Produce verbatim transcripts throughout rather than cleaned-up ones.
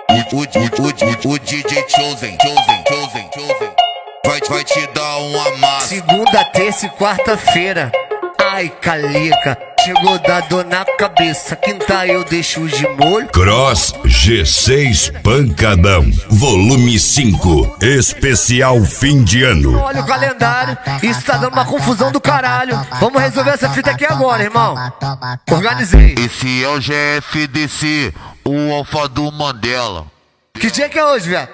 O, o, o, o, o D J Chosen, Chosen, Chosen, Chosen vai, vai te dar um amasso. Segunda, terça e quarta-feira. Ai, calica, chegou da dor na cabeça. Quinta eu deixo de molho. Cross G seis Pancadão, volume cinco, especial fim de ano. Olha o calendário, isso tá dando uma confusão do caralho. Vamos resolver essa fita aqui agora, irmão. Organizei. Esse é o G F D C, o alfa do Mandela. Que dia que é hoje, velho?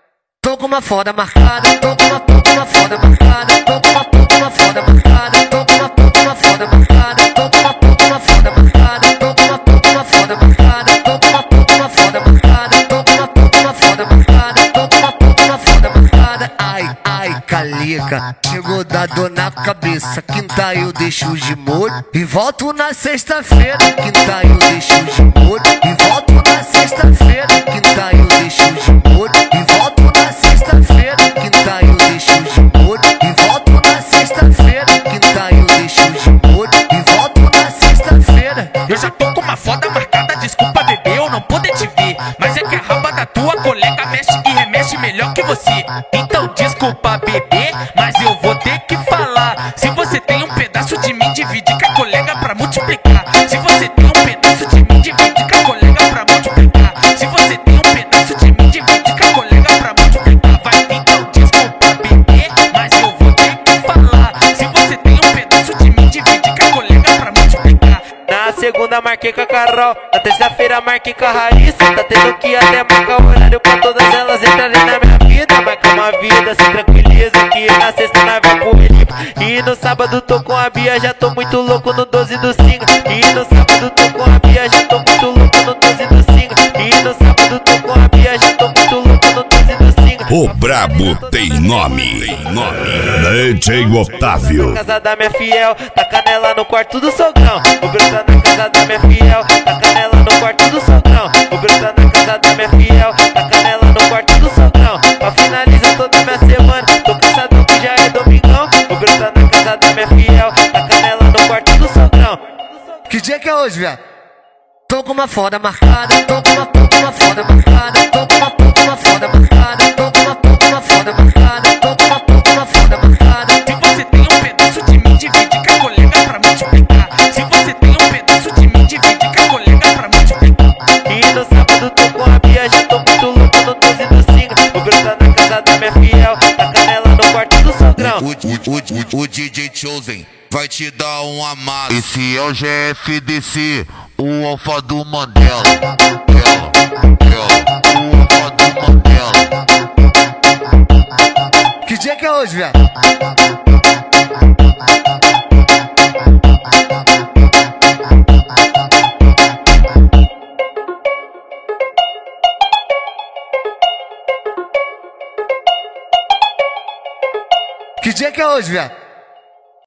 Tô com uma foda marcada, tô com uma, tô com uma foda marcada, tô com uma, tô com uma foda marcada, tô com uma, tô com uma foda marcada, tô com uma, tô com uma foda marcada, tô com uma, tô com uma foda marcada, tô com uma, tô com uma foda marcada, tô com uma, tô com uma foda marcada, tô com uma, tô com uma foda marcada. Ai, ai, calica, chegou da dor na cabeça. Quinta eu deixo de molho e volto na sexta-feira. Quinta eu deixo de molho e volto na sexta-feira. Quinta eu deixo de molho e volto na sexta-feira. Quinta eu deixo de molho e volto na sexta-feira. Quinta eu deixo de molho e volto na sexta-feira. Eu já tô com uma foda marcada, desculpa bebê, eu não poder te ver, mas é que a raba da tua colega mexe e remexe melhor que você. Então desculpa bebê, mas eu vou ter que falar. Se você tem um pedaço de mim, divide com a colega pra multiplicar. Se você tem um pedaço de mim, divide com a colega pra multiplicar. Se você tem um pedaço de mim, divide com a colega pra multiplicar. Vai, então desculpa bebê, mas eu vou ter que falar. Se você tem um pedaço de mim, divide com a colega pra multiplicar. Na segunda marquei com a Carol, na terça-feira marquei com a Raíssa. Tá tendo que até marcar o horário pra todas elas entrarem na minha vida. Marca uma vida, se tranquiliza que na sexta nós vai pro Elipa. E no sábado tô com a Bia, já tô muito louco no doze do Singa. E no sábado tô com a Bia, já tô muito louco no doze do Singa. E no sábado tô com a Bia, já tô muito louco no doze do Singa. O brabo tem nome, tem nome. D J Otávio. Na casa da minha fiel, tá canela no quarto do sogrão. O brotar na casa da minha fiel, tá canela no quarto do sogrão. O brotar na casa da minha fiel, tá canela no quarto do sogrão. Pra finalizar toda minha semana, tô cansadão que já é domingão. O brotar na casa da minha fiel, tá canela no quarto do sogrão. Que dia que é hoje, velho? Tô com uma foda marcada, tô com uma, tô com uma foda marcada, tô com uma, tô com uma foda marcada, tô com uma, tô com uma foda marcada, tô com uma, tô com uma foda marcada. Se você tem um pedaço de mim, divide com a colega pra multiplicar. Se você tem um pedaço de mim, divide com a colega pra multiplicar. E no sábado tô com a Bia, já tô muito louco no doze do Singa. O brotar na casa da minha fiel, tá canela no quarto do sogrão. O, o, o, o, o D J Chosen vai te dar um amasso. Esse é o G F D C, o alfa do Mandela. Ela, ela, o alfa do Mandela. Que dia que é hoje, velho? Que dia que é hoje, velho?